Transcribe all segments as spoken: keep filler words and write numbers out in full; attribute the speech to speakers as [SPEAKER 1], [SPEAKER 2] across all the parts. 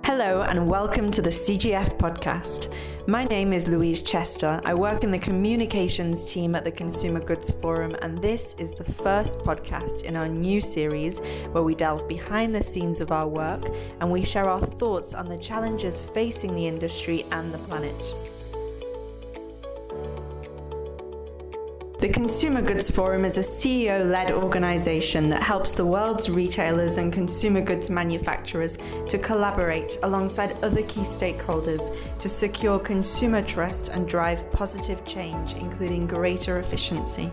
[SPEAKER 1] Hello and welcome to the C G F podcast. My name is Louise Chester. I work in the communications team at the Consumer Goods Forum, and this is the first podcast in our new series where we delve behind the scenes of our work and we share our thoughts on the challenges facing the industry and the planet. The Consumer Goods Forum is a C E O-led organization that helps the world's retailers and consumer goods manufacturers to collaborate alongside other key stakeholders to secure consumer trust and drive positive change, including greater efficiency.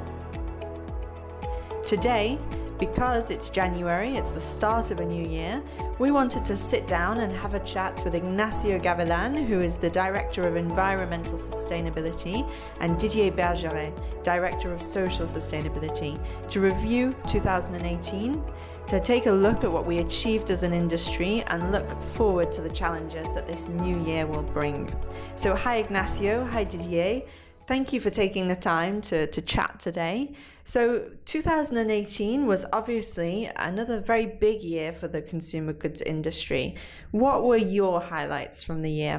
[SPEAKER 1] Today, because it's January, it's the start of a new year, we wanted to sit down and have a chat with Ignacio Gavilan, who is the Director of Environmental Sustainability, and Didier Bergeret, Director of Social Sustainability, to review two thousand eighteen, to take a look at what we achieved as an industry and look forward to the challenges that this new year will bring. So hi Ignacio, hi Didier. Thank you for taking the time to, to chat today. So two thousand eighteen was obviously another very big year for the consumer goods industry. What were your highlights from the year?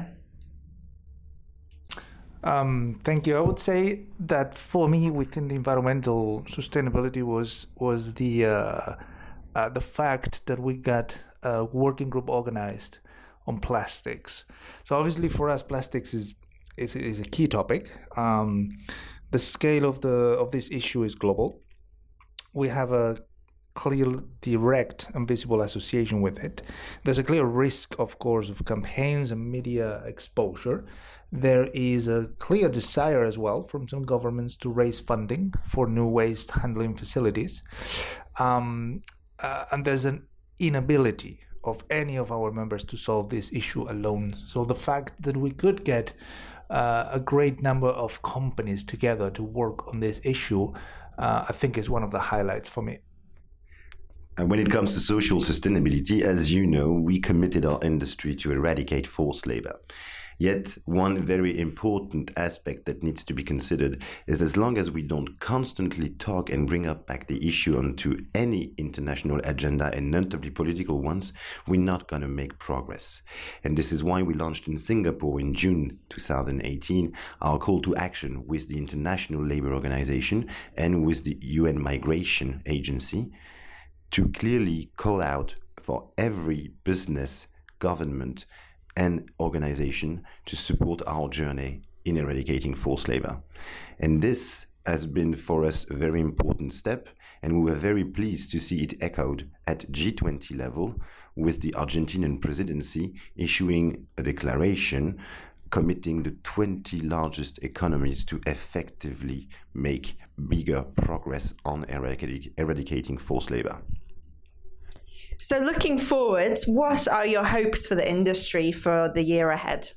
[SPEAKER 2] Um, thank you. I would say that for me, within the environmental sustainability was was the uh, uh, the fact that we got a working group organized on plastics. So obviously for us, plastics is is, is a key topic. Um, the scale of the of this issue is global. We have a clear, direct and visible association with it. There's a clear risk, of course, of campaigns and media exposure. There is a clear desire as well from some governments to raise funding for new waste handling facilities. Um, uh, and there's an inability of any of our members to solve this issue alone. So the fact that we could get uh, a great number of companies together to work on this issue, uh, I think is one of the highlights for me.
[SPEAKER 3] And when it comes to social sustainability, as you know, we committed our industry to eradicate forced labor. Yet, one very important aspect that needs to be considered is as long as we don't constantly talk and bring up back the issue onto any international agenda and notably political ones, we're not going to make progress. And this is why we launched in Singapore in June two thousand eighteen our call to action with the International Labour Organization and with the U N Migration Agency to clearly call out for every business, government, and organization to support our journey in eradicating forced labor. And this has been for us a very important step, and we were very pleased to see it echoed at G twenty level with the Argentinian presidency issuing a declaration committing the twenty largest economies to effectively make bigger progress on eradicating, eradicating forced labor.
[SPEAKER 1] So looking forwards, what are your hopes for the industry for the year ahead?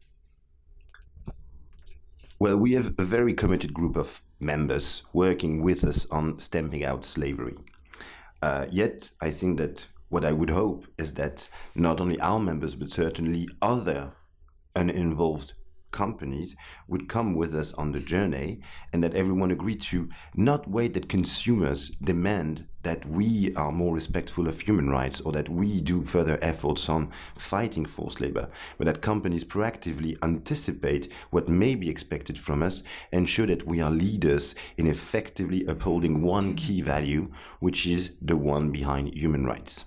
[SPEAKER 3] Well, we have a very committed group of members working with us on stamping out slavery. Uh, yet, I think that what I would hope is that not only our members, but certainly other uninvolved companies would come with us on the journey, and that everyone agree to not wait that consumers demand that we are more respectful of human rights or that we do further efforts on fighting forced labor, but that companies proactively anticipate what may be expected from us and show that we are leaders in effectively upholding one key value, which is the one behind human rights.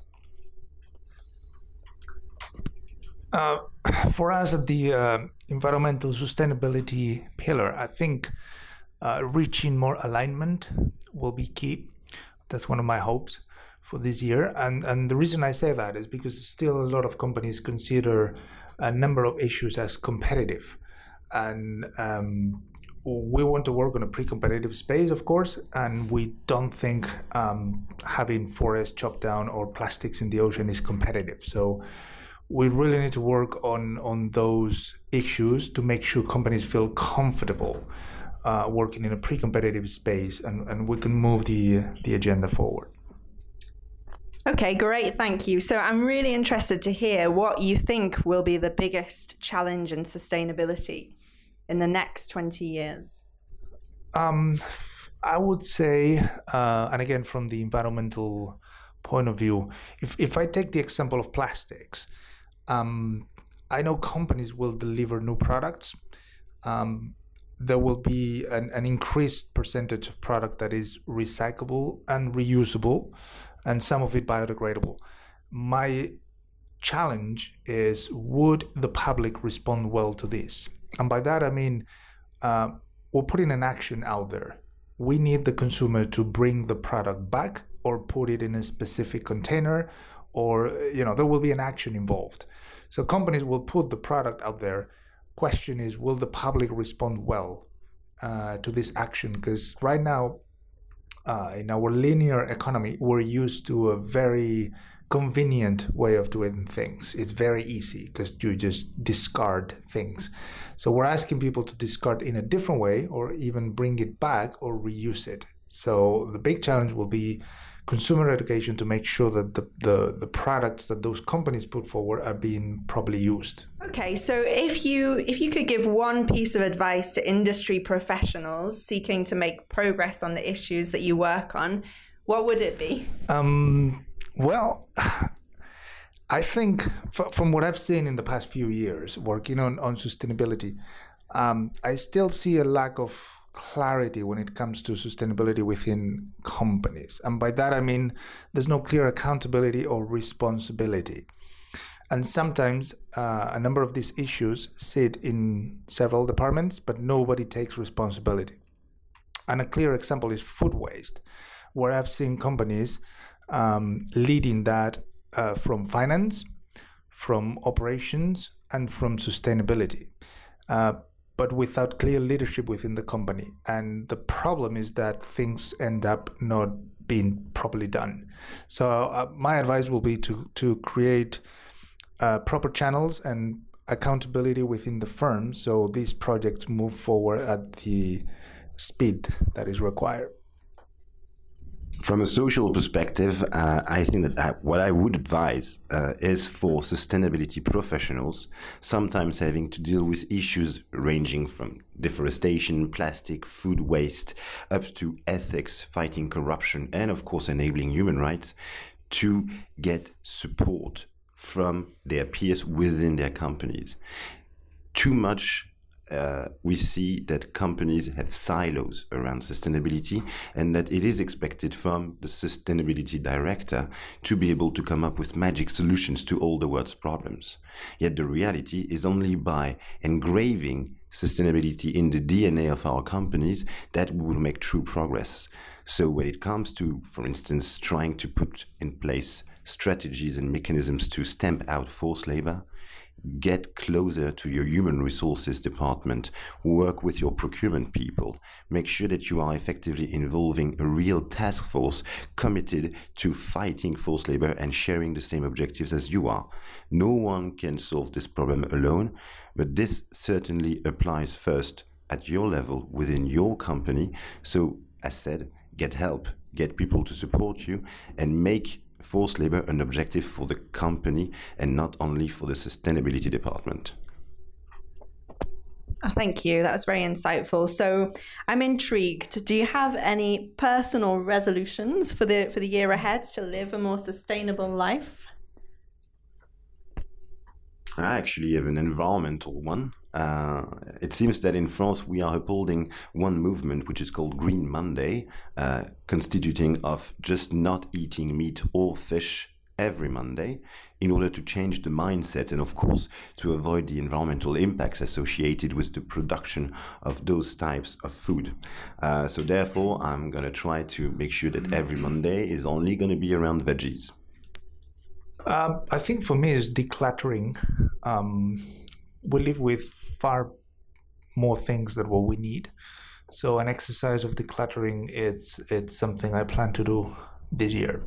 [SPEAKER 2] Uh, for us at the uh, environmental sustainability pillar, I think uh, reaching more alignment will be key. That's one of my hopes for this year. And, and the reason I say that is because still a lot of companies consider a number of issues as competitive. And um, we want to work on a pre-competitive space, of course, and we don't think um, having forests chopped down or plastics in the ocean is competitive. So we really need to work on, on those issues to make sure companies feel comfortable uh, working in a pre-competitive space, and, and we can move the, the agenda forward.
[SPEAKER 1] Okay, great, thank you. So I'm really interested to hear what you think will be the biggest challenge in sustainability in the next twenty years.
[SPEAKER 2] Um, I would say, uh, and again, from the environmental point of view, if, if I take the example of plastics, Um, I know companies will deliver new products. Um, there will be an, an increased percentage of product that is recyclable and reusable, and some of it biodegradable. My challenge is, would the public respond well to this? And by that I mean, uh, we're putting an action out there. We need the consumer to bring the product back or put it in a specific container, or, you know, there will be an action involved. So companies will put the product out there. Question is, will the public respond well uh, to this action? Because right now, uh, in our linear economy, we're used to a very convenient way of doing things. It's very easy because you just discard things. So we're asking people to discard in a different way, or even bring it back or reuse it. So the big challenge will be consumer education to make sure that the, the, the products that those companies put forward are being properly used.
[SPEAKER 1] Okay, so if you if you could give one piece of advice to industry professionals seeking to make progress on the issues that you work on, what would it be?
[SPEAKER 2] Um, well, I think f- from what I've seen in the past few years working on, on sustainability, um, I still see a lack of clarity when it comes to sustainability within companies. And by that I mean there's no clear accountability or responsibility. And sometimes uh, a number of these issues sit in several departments, but nobody takes responsibility. And a clear example is food waste, where I've seen companies um, leading that uh, from finance, from operations, and from sustainability. Uh, but without clear leadership within the company. And the problem is that things end up not being properly done. So uh, my advice will be to, to create uh, proper channels and accountability within the firm so these projects move forward at the speed that is required.
[SPEAKER 3] From a social perspective, uh, I think that I, what I would advise uh, is for sustainability professionals, sometimes having to deal with issues ranging from deforestation, plastic, food waste, up to ethics, fighting corruption, and of course enabling human rights, to get support from their peers within their companies. Too much Uh, we see that companies have silos around sustainability, and that it is expected from the sustainability director to be able to come up with magic solutions to all the world's problems. Yet the reality is only by engraving sustainability in the D N A of our companies that we will make true progress. So when it comes to, for instance, trying to put in place strategies and mechanisms to stamp out forced labor, get closer to your human resources department, work with your procurement people, make sure that you are effectively involving a real task force committed to fighting forced labor and sharing the same objectives as you are. No one can solve this problem alone, but this certainly applies first at your level within your company. So, as said, get help, get people to support you, and make forced labor an objective for the company and not only for the sustainability department.
[SPEAKER 1] Oh, thank you. That was very insightful. So I'm intrigued. Do you have any personal resolutions for the for the year ahead to live a more sustainable life?
[SPEAKER 3] I actually have an environmental one. Uh, it seems that in France we are upholding one movement which is called Green Monday, uh, constituting of just not eating meat or fish every Monday in order to change the mindset and of course to avoid the environmental impacts associated with the production of those types of food. Uh, so therefore I'm going to try to make sure that every Monday is only going to be around veggies.
[SPEAKER 2] Um, I think for me is decluttering. Um, we live with far more things than what we need. So an exercise of decluttering, it's it's something I plan to do this year.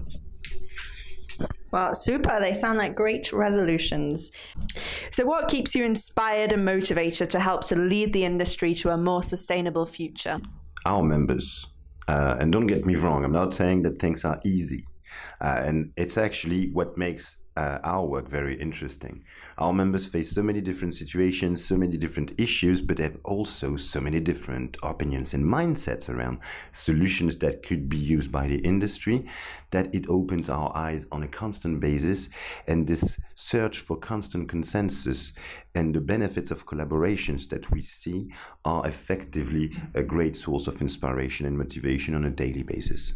[SPEAKER 1] Well, super. They sound like great resolutions. So what keeps you inspired and motivated to help to lead the industry to a more sustainable future?
[SPEAKER 3] Our members. Uh, and don't get me wrong, I'm not saying that things are easy. Uh, and it's actually what makes uh, our work very interesting. Our members face so many different situations, so many different issues, but have also so many different opinions and mindsets around solutions that could be used by the industry, that it opens our eyes on a constant basis. And this search for constant consensus and the benefits of collaborations that we see are effectively a great source of inspiration and motivation on a daily basis.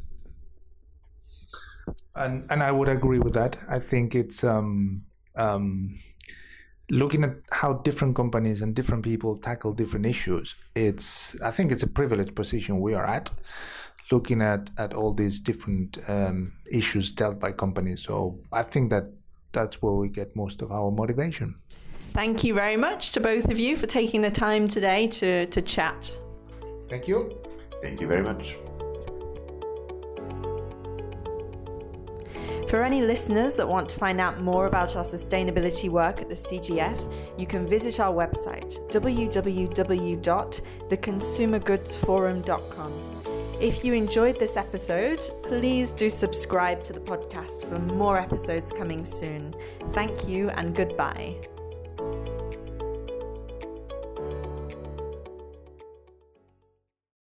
[SPEAKER 2] And and I would agree with that. I think it's um, um, looking at how different companies and different people tackle different issues. It's I think it's a privileged position we are at, looking at, at all these different um, issues dealt by companies. So I think that that's where we get most of our motivation.
[SPEAKER 1] Thank you very much to both of you for taking the time today to, to chat.
[SPEAKER 2] Thank you.
[SPEAKER 3] Thank you very much.
[SPEAKER 1] For any listeners that want to find out more about our sustainability work at the C G F, you can visit our website, w w w dot the consumer goods forum dot com. If you enjoyed this episode, please do subscribe to the podcast for more episodes coming soon. Thank you and goodbye.